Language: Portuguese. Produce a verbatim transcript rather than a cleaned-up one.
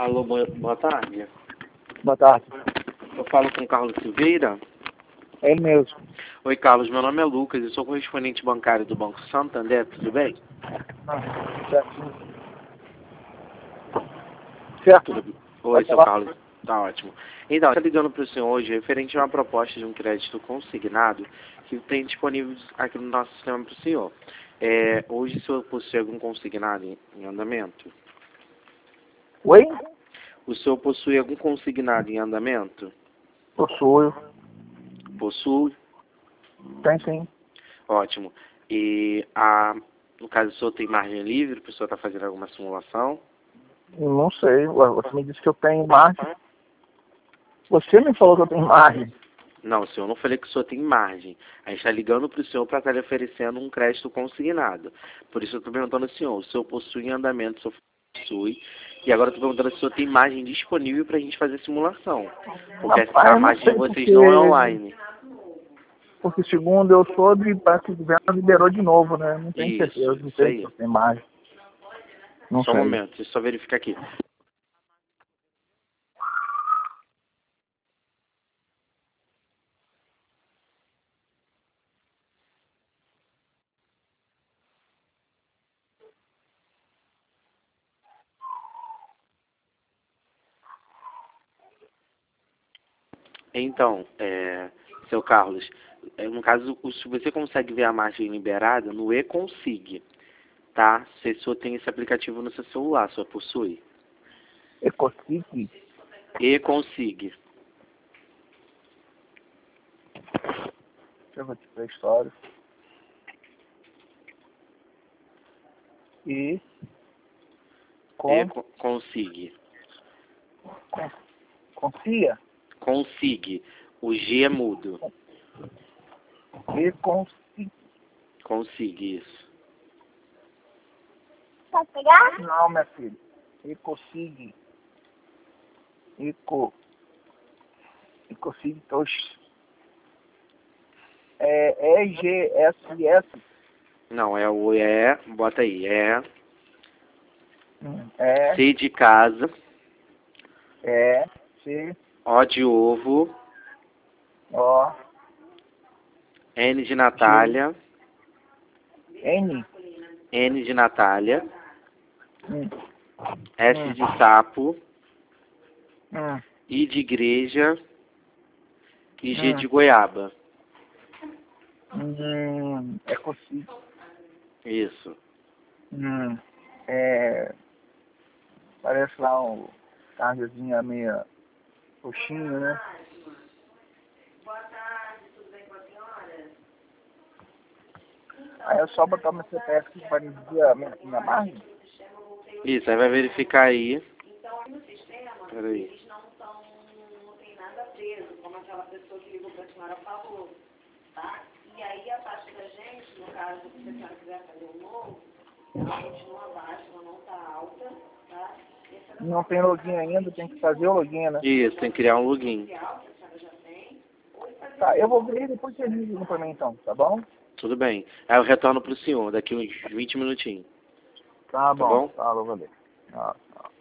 Alô, boa, boa tarde. Boa tarde. Eu falo com o Carlos Silveira. É ele mesmo. Oi, Carlos, meu nome é Lucas, eu sou correspondente bancário do Banco Santander, tudo bem? Ah, certo. Certo. Tudo bem. Oi, Pode seu falar. Carlos. Tá ótimo. Então, estou ligando para o senhor hoje referente a uma proposta de um crédito consignado que tem disponível aqui no nosso sistema para o senhor. É, hoje o senhor possui algum consignado em, em andamento? Oi? O senhor possui algum consignado em andamento? Possuo. Possui? Tem sim. Ótimo. E, a, no caso, o senhor tem margem livre para o senhor estar fazendo alguma simulação? Não sei. Ué, você me disse que eu tenho margem. Você me falou que eu tenho margem. Não, senhor, não falei que o senhor tem margem. A gente está ligando para o senhor para estar lhe oferecendo um crédito consignado. Por isso eu estou perguntando ao senhor, o senhor possui em andamento, o senhor possui. E agora eu estou perguntando se o senhor tem margem disponível para a gente fazer simulação. Porque Rapaz, a eu não margem sei de vocês porque... não é online. Porque segundo eu soube, parece que o governo liberou de novo, né? Não tenho Isso, certeza. Não isso sei se aí. eu tenho margem. Não Só um sei. momento, deixa eu só verificar aqui. Então, é, seu Carlos, é, no caso, o- se você consegue ver a margem liberada no eConsig, tá? Se o senhor tem esse aplicativo no seu celular, o senhor possui. Ecosic. eConsig. Deixa eu ver aqui a história. E... Com... eConsig. com confia? Consig. O G é mudo. E consigo. Consig, isso. Pode pegar? Não, minha filha. Ecosig. Eco. Ecosig. Oxi. É E G S S. Não, é o E, bota aí, é Hum, É. C de casa, É. C. O de ovo, O. N de G. Natália, N. N de Natália, Hum. S Hum. de sapo, Hum. I de igreja e G Hum. de goiaba. Hum. Ecosig. Isso. Hum. É. Parece lá um carnezinha meia coxinha, né? Aí é só botar meu C P F aqui para dizer a minha, minha margem. Isso, aí vai verificar aí. Peraí. Eles não estão, não tem nada preso, como aquela pessoa que ligou para a senhora falou, tá? E aí a taxa da gente, no caso, se a senhora quiser fazer um novo, ela continua baixa, ela não está alta, tá? Essa Não tem login ainda, tem que fazer o login, né? Isso, tem que criar um login. inicial que a senhora já tem, ou fazer Tá, eu vou ver e depois você liga pra mim então, tá bom? Tudo bem. Aí eu retorno pro senhor daqui uns vinte minutinhos. Tá Tá bom, bom? tá, vou ver. Tá, tá.